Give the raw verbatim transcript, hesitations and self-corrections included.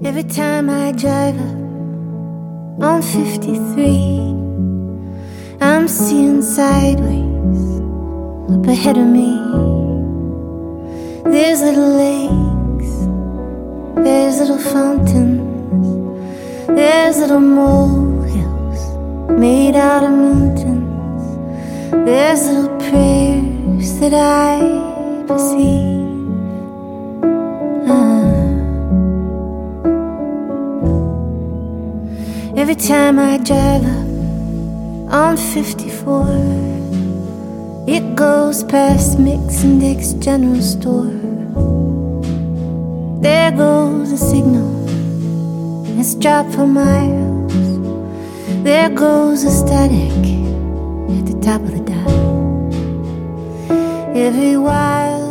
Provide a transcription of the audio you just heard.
Every time I drive up on fifty-three, I'm seeing sideways up ahead of me. There's little lakes, there's little fountains, there's little molehills made out of mountains. There's little prayers that I perceive. Ah. Every time I drive up on fifty-four, it goes past Mix and Dick's general store. There goes a signal, it's dropped for miles. There goes a static at the top of the dial. Every while